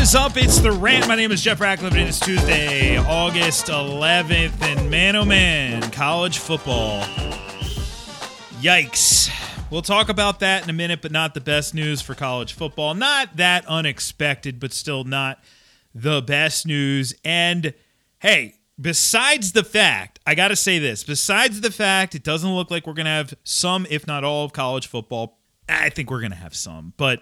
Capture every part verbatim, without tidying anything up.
is up? It's The Rant. My name is Jeff Ratcliffe, and it's Tuesday, August eleventh, and man, oh man, college football. Yikes. We'll talk about that in a minute, but not the best news for college football. Not that unexpected, but still not the best news. And, hey, besides the fact, I got to say this, besides the fact it doesn't look like we're going to have some, if not all, of college football, I think we're going to have some. But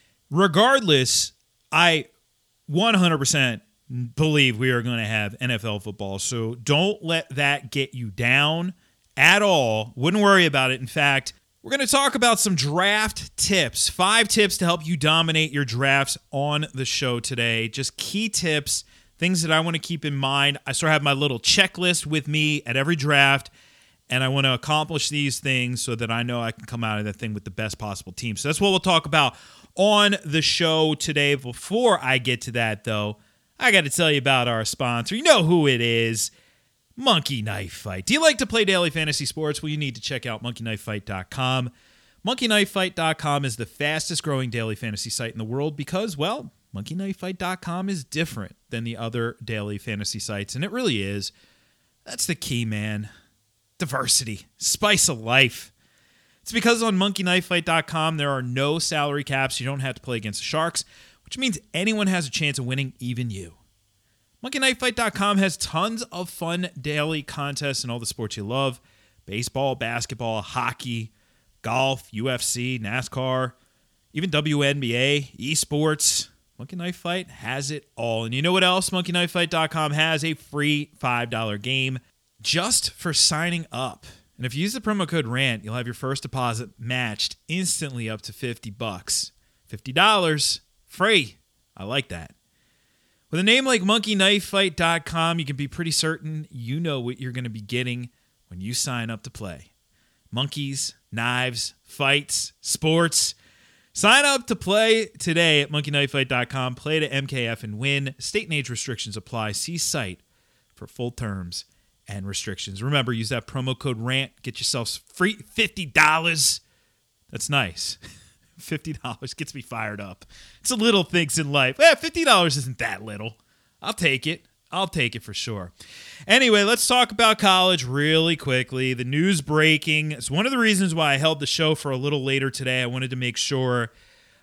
regardless, I one hundred percent believe we are going to have N F L football. So don't let that get you down at all. Wouldn't worry about it. In fact, we're going to talk about some draft tips. Five tips to help you dominate your drafts on the show today. Just key tips, things that I want to keep in mind. I sort of have my little checklist with me at every draft, and I want to accomplish these things so that I know I can come out of that thing with the best possible team. So that's what we'll talk about on the show today. Before I get to that, though, I got to tell you about our sponsor. You know who it is. Monkey Knife Fight. Do you like to play daily fantasy sports? Well, you need to check out monkey knife fight dot com. monkey knife fight dot com is the fastest growing daily fantasy site in the world because, well, monkey knife fight dot com is different than the other daily fantasy sites, and it really is. That's the key, man. Diversity. Spice of life. It's because on monkey knife fight dot com there are no salary caps. You don't have to play against the Sharks, which means anyone has a chance of winning, even you. monkey knife fight dot com has tons of fun daily contests in all the sports you love. Baseball, basketball, hockey, golf, U F C, NASCAR, even W N B A, esports. Monkey Knife Fight has it all. And you know what else? monkey knife fight dot com has a free five dollars game just for signing up. And if you use the promo code RANT, you'll have your first deposit matched instantly up to fifty bucks. fifty dollars free. I like that. With a name like monkey knife fight dot com, you can be pretty certain you know what you're going to be getting when you sign up to play. Monkeys, knives, fights, sports. Sign up to play today at monkey knife fight dot com. Play to M K F and win. State and age restrictions apply. See site for full terms and restrictions. Remember, use that promo code RANT. Get yourself free fifty dollars. That's nice. fifty dollars gets me fired up. It's the little things in life. Eh, fifty dollars isn't that little. I'll take it. I'll take it for sure. Anyway, let's talk about college really quickly. The news breaking. It's one of the reasons why I held the show for a little later today. I wanted to make sure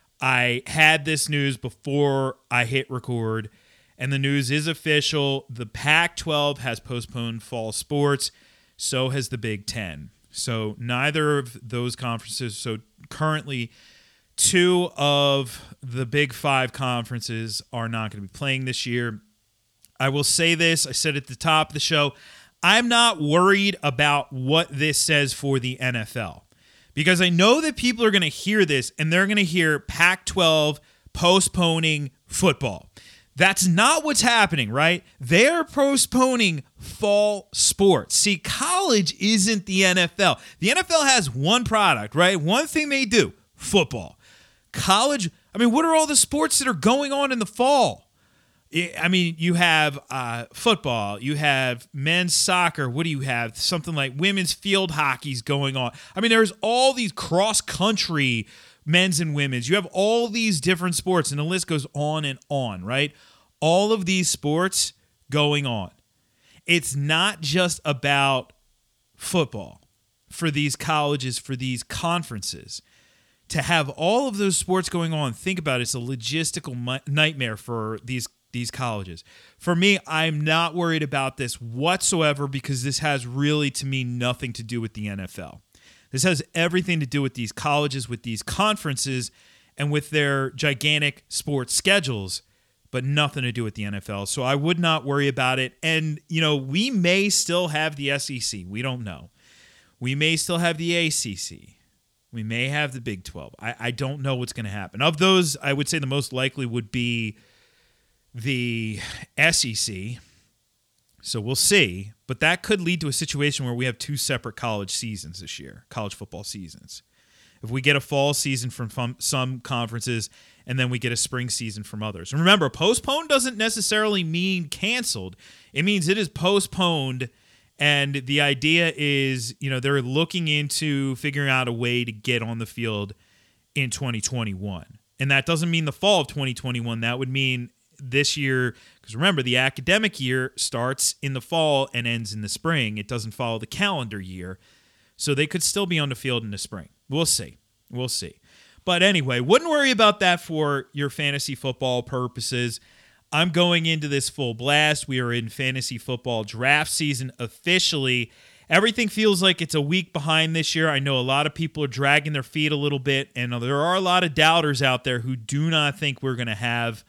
I had this news before I hit record. And the news is official. The Pac twelve has postponed fall sports. So has the Big Ten. So neither of those conferences. So currently, two of the Big Five conferences are not going to be playing this year. I will say this. I said at the top of the show, I'm not worried about what this says for the N F L. Because I know that people are going to hear this and they're going to hear Pac twelve postponing football. That's not what's happening, right? They're postponing fall sports. See, college isn't the N F L. The N F L has one product, right? One thing they do, football. College, I mean, what are all the sports that are going on in the fall? I mean, you have uh, football, you have men's soccer. What do you have? Something like women's field hockey's going on. I mean, there's all these cross-country men's and women's. You have all these different sports, and the list goes on and on, right? All of these sports going on. It's not just about football for these colleges, for these conferences. To have all of those sports going on, think about it, it's a logistical mi- nightmare for these these colleges. For me, I'm not worried about this whatsoever because this has really, to me, nothing to do with the N F L. This has everything to do with these colleges, with these conferences, and with their gigantic sports schedules, but nothing to do with the N F L. So I would not worry about it. And, you know, we may still have the S E C. We don't know. We may still have the A C C. We may have the Big twelve. I, I don't know what's going to happen. Of those, I would say the most likely would be the S E C. So we'll see. But that could lead to a situation where we have two separate college seasons this year, college football seasons. If we get a fall season from some conferences and then we get a spring season from others. And remember, postponed doesn't necessarily mean canceled. It means it is postponed. And the idea is, you know, they're looking into figuring out a way to get on the field in twenty twenty-one. And that doesn't mean the fall of twenty twenty-one. That would mean this year, because remember, the academic year starts in the fall and ends in the spring. It doesn't follow the calendar year. So they could still be on the field in the spring. We'll see. We'll see. But anyway, wouldn't worry about that for your fantasy football purposes. I'm going into this full blast. We are in fantasy football draft season officially. Everything feels like it's a week behind this year. I know a lot of people are dragging their feet a little bit, and there are a lot of doubters out there who do not think we're going to have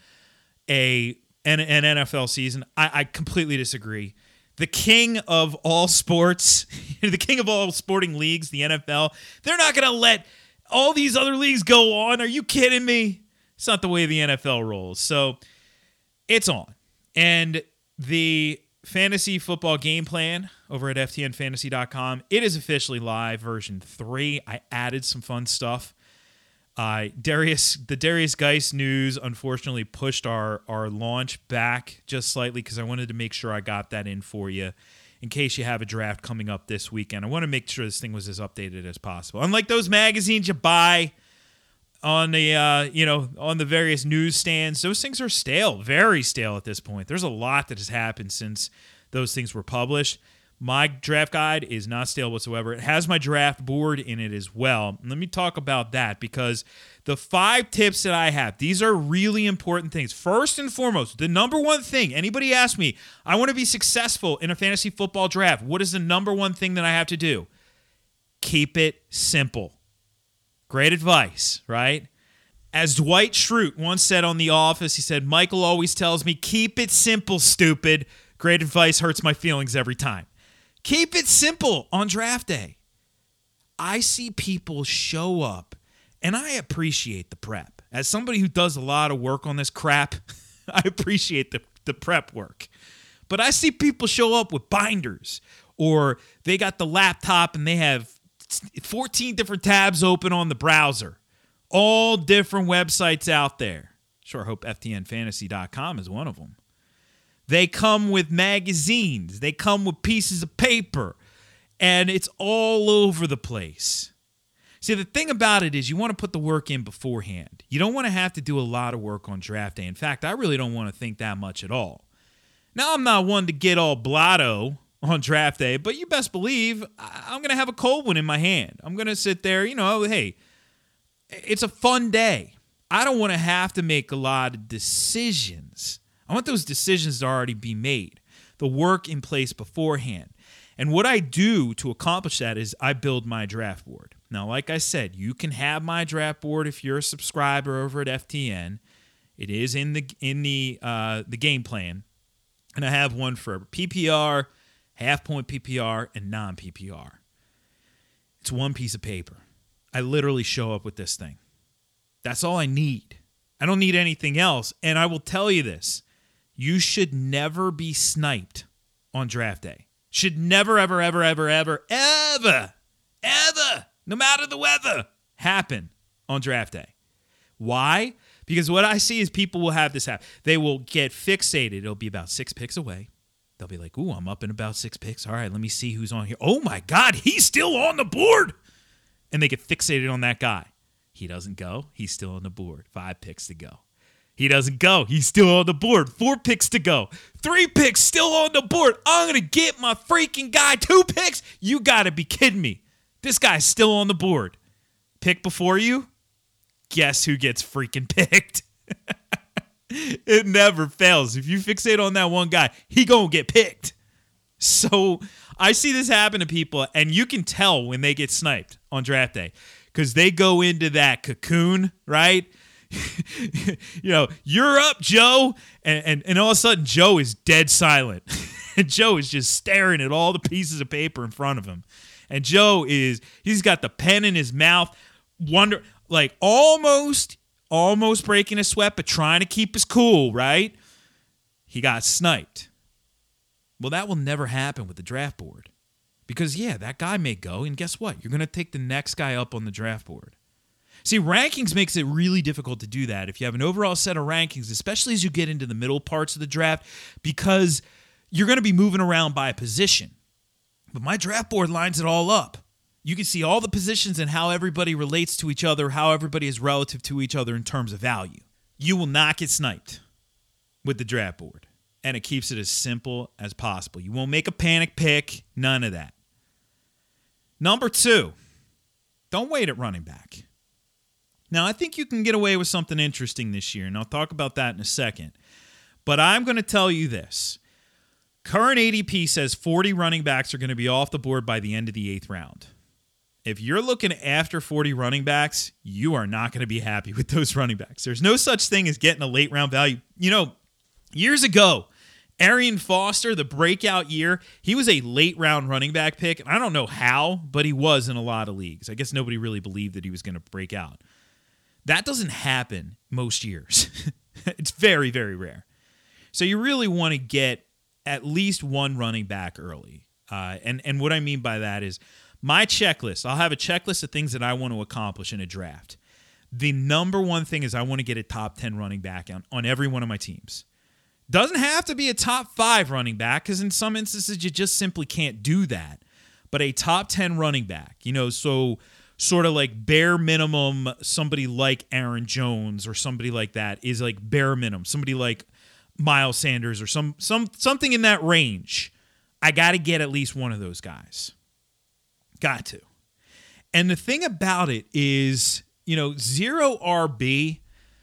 a an, an N F L season. I, I completely disagree. The king of all sports, the king of all sporting leagues, the N F L, they're not going to let all these other leagues go on. Are you kidding me? It's not the way the N F L rolls. So it's on. And the fantasy football game plan over at F T N fantasy dot com, it is officially live, version three. I added some fun stuff. Uh, Darius, the Darius Geis news unfortunately pushed our, our launch back just slightly because I wanted to make sure I got that in for you in case you have a draft coming up this weekend. I want to make sure this thing was as updated as possible. Unlike those magazines you buy on the uh, you know on the various newsstands, those things are stale, very stale at this point. There's a lot that has happened since those things were published. My draft guide is not stale whatsoever. It has my draft board in it as well. Let me talk about that because the five tips that I have, these are really important things. First and foremost, the number one thing, anybody ask me, I want to be successful in a fantasy football draft. What is the number one thing that I have to do? Keep it simple. Great advice, right? As Dwight Schrute once said on The Office, he said, Michael always tells me, keep it simple, stupid. Great advice hurts my feelings every time. Keep it simple on draft day. I see people show up, and I appreciate the prep. As somebody who does a lot of work on this crap, I appreciate the, the prep work. But I see people show up with binders, or they got the laptop and they have fourteen different tabs open on the browser. All different websites out there. Sure hope F T N fantasy dot com is one of them. They come with magazines. They come with pieces of paper. And it's all over the place. See, the thing about it is you want to put the work in beforehand. You don't want to have to do a lot of work on draft day. In fact, I really don't want to think that much at all. Now, I'm not one to get all blotto on draft day, but you best believe I'm going to have a cold one in my hand. I'm going to sit there, you know, hey, it's a fun day. I don't want to have to make a lot of decisions. I want those decisions to already be made, the work in place beforehand. And what I do to accomplish that is I build my draft board. Now, like I said, you can have my draft board if you're a subscriber over at F T N. It is in the in the uh, the game plan. And I have one for P P R, half-point P P R, and non-P P R. It's one piece of paper. I literally show up with this thing. That's all I need. I don't need anything else. And I will tell you this. You should never be sniped on draft day. Should never, ever, ever, ever, ever, ever, ever, no matter the weather, happen on draft day. Why? Because what I see is people will have this happen. They will get fixated. It'll be about six picks away. They'll be like, ooh, I'm up in about six picks. All right, let me see who's on here. Oh, my God, he's still on the board. And they get fixated on that guy. He doesn't go. He's still on the board. Five picks to go. He doesn't go. He's still on the board. Four picks to go. Three picks still on the board. I'm going to get my freaking guy two picks. You got to be kidding me. This guy's still on the board. Pick before you? Guess who gets freaking picked? It never fails. If you fixate on that one guy, he going to get picked. So I see this happen to people, and you can tell when they get sniped on draft day because they go into that cocoon, right? You know, you're up, Joe. And, and, and all of a sudden, Joe is dead silent. And Joe is just staring at all the pieces of paper in front of him. And Joe is, he's got the pen in his mouth, wonder, like almost, almost breaking a sweat, but trying to keep his cool, right? He got sniped. Well, that will never happen with the draft board. Because, yeah, that guy may go, and guess what? You're going to take the next guy up on the draft board. See, rankings makes it really difficult to do that if you have an overall set of rankings, especially as you get into the middle parts of the draft, because you're going to be moving around by position. But my draft board lines it all up. You can see all the positions and how everybody relates to each other, how everybody is relative to each other in terms of value. You will not get sniped with the draft board. And it keeps it as simple as possible. You won't make a panic pick. None of that. Number two, don't wait at running back. Now, I think you can get away with something interesting this year, and I'll talk about that in a second. But I'm going to tell you this. Current A D P says forty running backs are going to be off the board by the end of the eighth round. If you're looking after forty running backs, you are not going to be happy with those running backs. There's no such thing as getting a late round value. You know, years ago, Arian Foster, the breakout year, he was a late round running back pick. And I don't know how, but he was in a lot of leagues. I guess nobody really believed that he was going to break out. That doesn't happen most years. It's very, very rare. So you really want to get at least one running back early. Uh, and, and what I mean by that is my checklist. I'll have a checklist of things that I want to accomplish in a draft. The number one thing is I want to get a top ten running back on, on every one of my teams. Doesn't have to be a top five running back because in some instances you just simply can't do that. But a top ten running back, you know, so sort of like bare minimum, somebody like Aaron Jones or somebody like that is like bare minimum. Somebody like Miles Sanders or some some something in that range. I got to get at least one of those guys. Got to. And the thing about it is, you know, zero R B,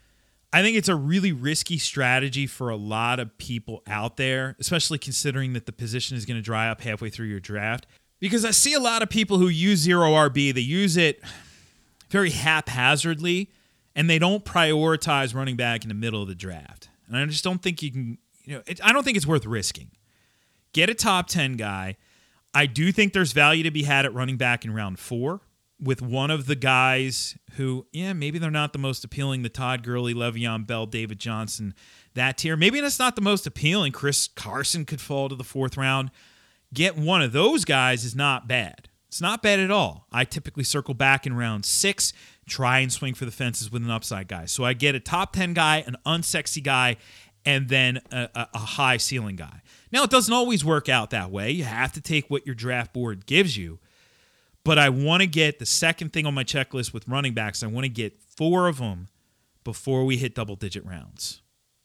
I think it's a really risky strategy for a lot of people out there, especially considering that the position is going to dry up halfway through your draft. Because I see a lot of people who use zero R B, they use it very haphazardly, and they don't prioritize running back in the middle of the draft. And I just don't think you can, you know, it, I don't think it's worth risking. Get a top ten guy. I do think there's value to be had at running back in round four with one of the guys who, yeah, maybe they're not the most appealing, the Todd Gurley, Le'Veon Bell, David Johnson, that tier. Maybe that's not the most appealing. Chris Carson could fall to the fourth round. Get one of those guys is not bad. It's not bad at all. I typically circle back in round six, try and swing for the fences with an upside guy. So I get a top ten guy, an unsexy guy, and then a, a, a high ceiling guy. Now, it doesn't always work out that way. You have to take what your draft board gives you. But I want to get the second thing on my checklist with running backs. I want to get four of them before we hit double-digit rounds.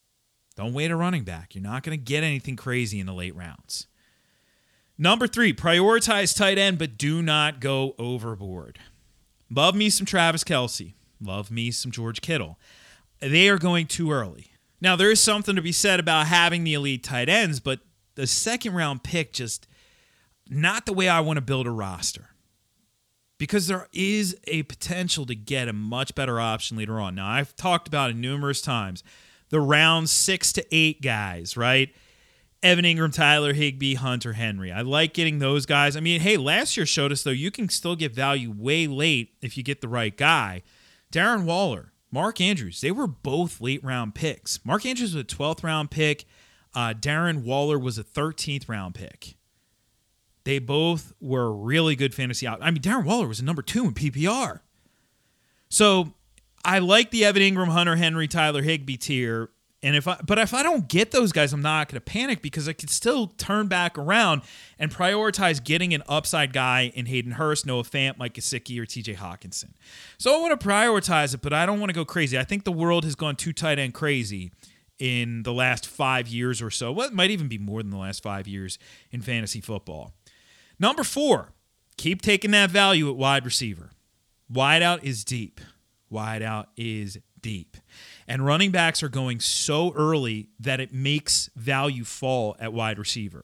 Don't wait a running back. You're not going to get anything crazy in the late rounds. Number three, prioritize tight end, but do not go overboard. Love me some Travis Kelce. Love me some George Kittle. They are going too early. Now, there is something to be said about having the elite tight ends, but the second round pick just not the way I want to build a roster. Because there is a potential to get a much better option later on. Now, I've talked about it numerous times. The round six to eight guys, right? Evan Ingram, Tyler Higbee, Hunter Henry. I like getting those guys. I mean, hey, last year showed us, though, you can still get value way late if you get the right guy. Darren Waller, Mark Andrews, they were both late-round picks. Mark Andrews was a twelfth-round pick. Uh, Darren Waller was a thirteenth-round pick. They both were really good fantasy out. I mean, Darren Waller was a number two in P P R. So I like the Evan Ingram, Hunter Henry, Tyler Higbee tier. And if I, but if I don't get those guys, I'm not going to panic because I could still turn back around and prioritize getting an upside guy in Hayden Hurst, Noah Fant, Mike Gesicki, or T J Hawkinson. So I want to prioritize it, but I don't want to go crazy. I think the world has gone too tight end crazy in the last five years or so. Well, it might even be more than the last five years in fantasy football. Number four, keep taking that value at wide receiver. Wideout is deep. Wideout is deep. And running backs are going so early that it makes value fall at wide receiver.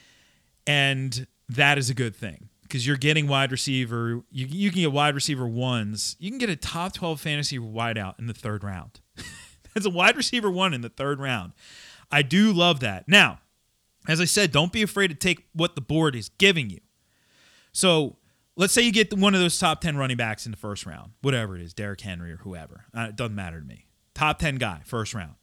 And that is a good thing because you're getting wide receiver. You, you can get wide receiver ones. You can get a top twelve fantasy wideout in the third round. That's a wide receiver one in the third round. I do love that. Now, as I said, don't be afraid to take what the board is giving you. So let's say you get one of those top ten running backs in the first round, whatever it is, Derrick Henry or whoever. Uh, it doesn't matter to me. Top ten guy, first round.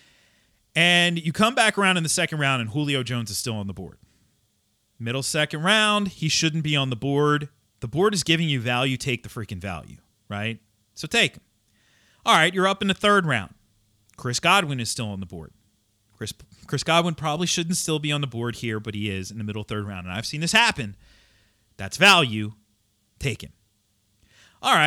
And you come back around in the second round and Julio Jones is still on the board. Middle second round, he shouldn't be on the board. The board is giving you value, take the freaking value, right? So take him. All right, you're up in the third round. Chris Godwin is still on the board. Chris, Chris Godwin probably shouldn't still be on the board here, but he is in the middle third round. And I've seen this happen. That's value. Take him. All right.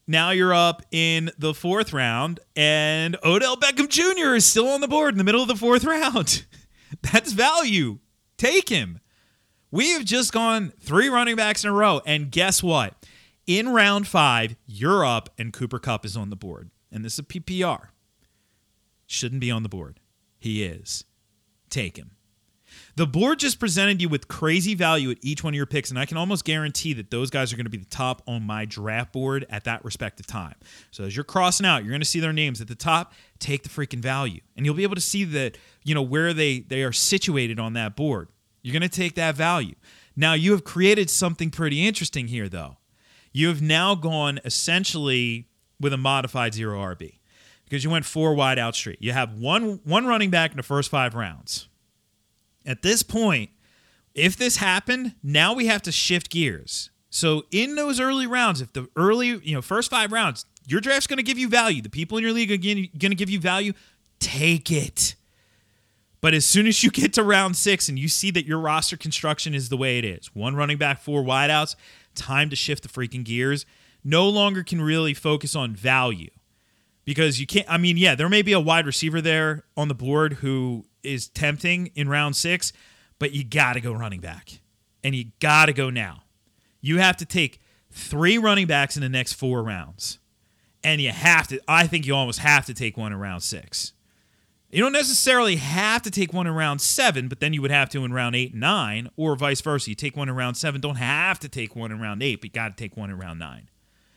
Now you're up in the fourth round, and Odell Beckham Junior is still on the board in the middle of the fourth round. That's value. Take him. We have just gone three running backs in a row, and guess what? In round five, you're up, and Cooper Kupp is on the board. And this is a P P R. Shouldn't be on the board. He is. Take him. The board just presented you with crazy value at each one of your picks, and I can almost guarantee that those guys are going to be the top on my draft board at that respective time. So as you're crossing out, you're going to see their names at the top. Take the freaking value, and you'll be able to see that, you know, where they, they are situated on that board. You're going to take that value. Now, you have created something pretty interesting here, though. You have now gone essentially with a modified zero R B because you went four wide out straight. You have one one running back in the first five rounds. At this point, if this happened, now we have to shift gears. So in those early rounds, if the early, you know, first five rounds, your draft's going to give you value. The people in your league are going to give you value. Take it. But as soon as you get to round six and you see that your roster construction is the way it is, one running back, four wideouts, time to shift the freaking gears. No longer can really focus on value because you can't. I mean, yeah, there may be a wide receiver there on the board who is tempting in round six, but you got to go running back, and you got to go now. You have to take three running backs in the next four rounds, and you have to. I think you almost have to take one in round six. You don't necessarily have to take one in round seven, but then you would have to in round eight and nine, or vice versa. You take one in round seven, don't have to take one in round eight, but you got to take one in round nine.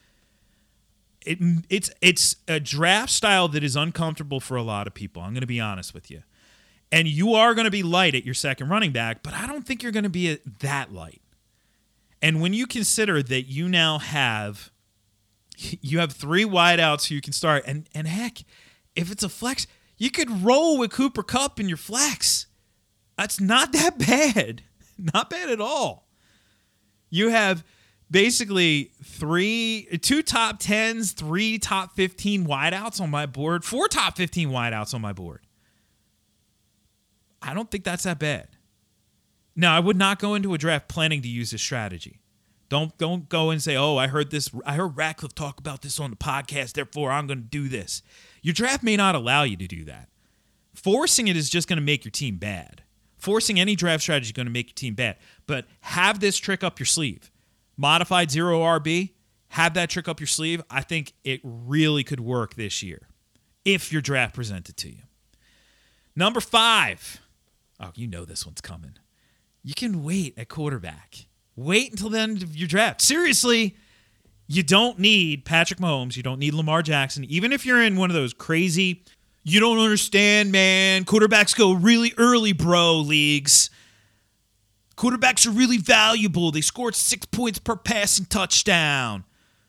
It, it's it's a draft style that is uncomfortable for a lot of people. I'm going to be honest with you. And you are going to be light at your second running back, but I don't think you're going to be that light. And when you consider that you now have you have three wideouts who you can start, and and heck, if it's a flex, you could roll with Cooper Kupp in your flex. That's not that bad. Not bad at all. You have basically three, two top tens, three top fifteen wideouts on my board, four top fifteen wideouts on my board. I don't think that's that bad. Now, I would not go into a draft planning to use this strategy. Don't, don't go and say, oh, I heard this. I heard Ratcliffe talk about this on the podcast, therefore I'm going to do this. Your draft may not allow you to do that. Forcing it is just going to make your team bad. Forcing any draft strategy is going to make your team bad. But have this trick up your sleeve. Modified zero R B, have that trick up your sleeve. I think it really could work this year if your draft presented to you. Number five. Oh, you know this one's coming. You can wait at quarterback. Wait until the end of your draft. Seriously, you don't need Patrick Mahomes. You don't need Lamar Jackson. Even if you're in one of those crazy, you don't understand, man, quarterbacks go really early, bro, leagues. Quarterbacks are really valuable. They scored six points per passing touchdown.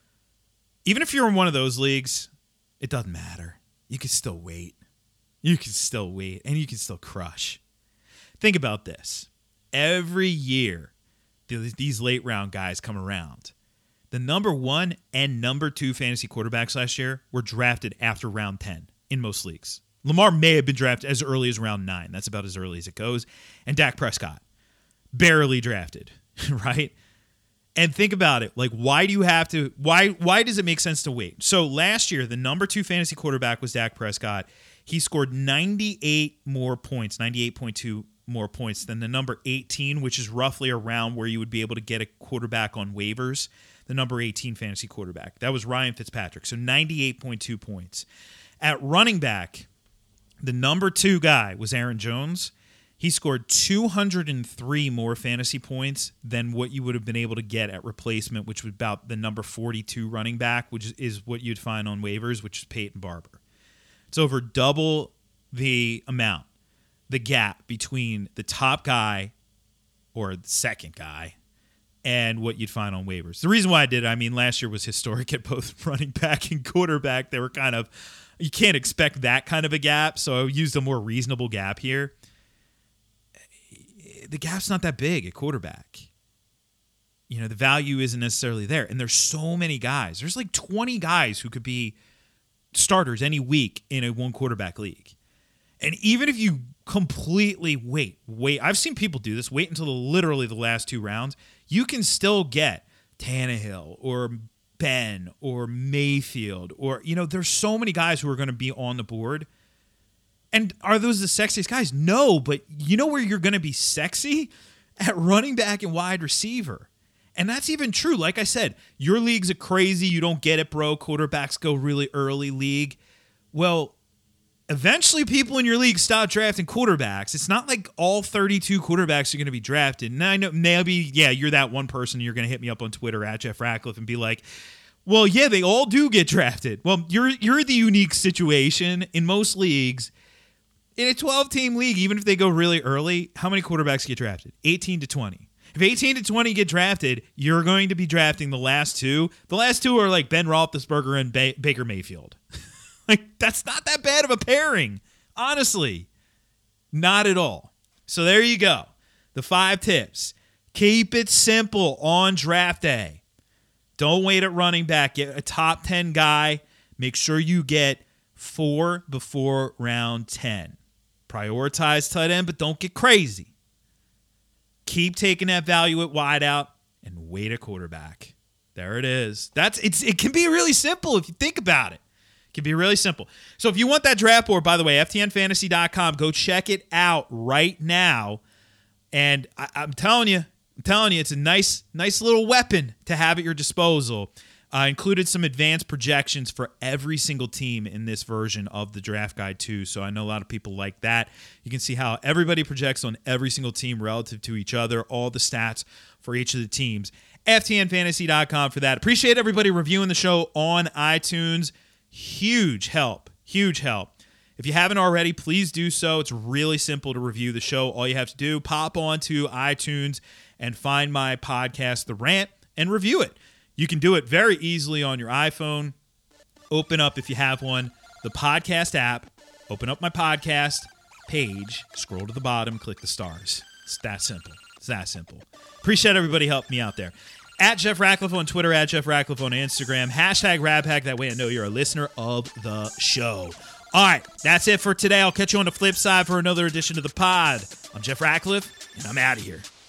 Even if you're in one of those leagues, it doesn't matter. You can still wait. You can still wait, and you can still crush. Think about this. Every year, these late round guys come around. The number one and number two fantasy quarterbacks last year were drafted after round ten in most leagues. Lamar may have been drafted as early as round nine. That's about as early as it goes. And Dak Prescott, barely drafted, right? And think about it. Like, why do you have to, why, why does it make sense to wait? So last year, the number two fantasy quarterback was Dak Prescott. He scored ninety-eight more points, ninety-eight point two more points than the number eighteen, which is roughly around where you would be able to get a quarterback on waivers, the number eighteen fantasy quarterback. That was Ryan Fitzpatrick, so ninety-eight point two points. At running back, the number two guy was Aaron Jones. He scored two hundred three more fantasy points than what you would have been able to get at replacement, which was about the number forty-two running back, which is what you'd find on waivers, which is Peyton Barber. It's over double the amount, the gap between the top guy or the second guy and what you'd find on waivers. The reason why I did it, I mean, last year was historic at both running back and quarterback. They were kind of, you can't expect that kind of a gap, so I used a more reasonable gap here. The gap's not that big at quarterback. You know, the value isn't necessarily there. And there's so many guys. There's like twenty guys who could be starters any week in a one quarterback league. And even if you completely wait, wait, I've seen people do this, wait until the, literally the last two rounds, you can still get Tannehill or Ben or Mayfield or, you know, there's so many guys who are going to be on the board. And are those the sexiest guys? No, but you know where you're going to be sexy? At running back and wide receiver. And that's even true. Like I said, your league's a crazy, you don't get it, bro, quarterbacks go really early league. Well, eventually people in your league stop drafting quarterbacks. It's not like all thirty-two quarterbacks are going to be drafted. And I know maybe, yeah, you're that one person, you're going to hit me up on Twitter at Jeff Ratcliffe and be like, well, yeah, they all do get drafted. Well, you're you're the unique situation. In most leagues, in a twelve-team league, even if they go really early, how many quarterbacks get drafted? eighteen to twenty. If eighteen to twenty get drafted, you're going to be drafting the last two. The last two are like Ben Roethlisberger and ba- Baker Mayfield. Like, that's not that bad of a pairing. Honestly, not at all. So there you go. The five tips. Keep it simple on draft day. Don't wait at running back. Get a top ten guy. Make sure you get four before round ten. Prioritize tight end, but don't get crazy. Keep taking that value at wideout and wait at quarterback. There it is. That's it's. It can be really simple if you think about it. It can be really simple. So if you want that draft board, by the way, F T N fantasy dot com, go check it out right now. And I, I'm telling you, I'm telling you, it's a nice, nice little weapon to have at your disposal. I uh, included some advanced projections for every single team in this version of the draft guide too. So I know a lot of people like that. You can see how everybody projects on every single team relative to each other, all the stats for each of the teams. F T N fantasy dot com for that. Appreciate everybody reviewing the show on iTunes. Huge help. Huge help. If you haven't already, please do so. It's really simple to review the show. All you have to do, pop onto iTunes and find my podcast, The Rant, and review it. You can do it very easily on your iPhone. Open up, if you have one, the podcast app. Open up my podcast page. Scroll to the bottom. Click the stars. It's that simple. It's that simple. Appreciate everybody helping me out there. At Jeff Ratcliffe on Twitter. At Jeff Ratcliffe on Instagram. Hashtag RadPack. That way I know you're a listener of the show. All right. That's it for today. I'll catch you on the flip side for another edition of the pod. I'm Jeff Ratcliffe, and I'm out of here.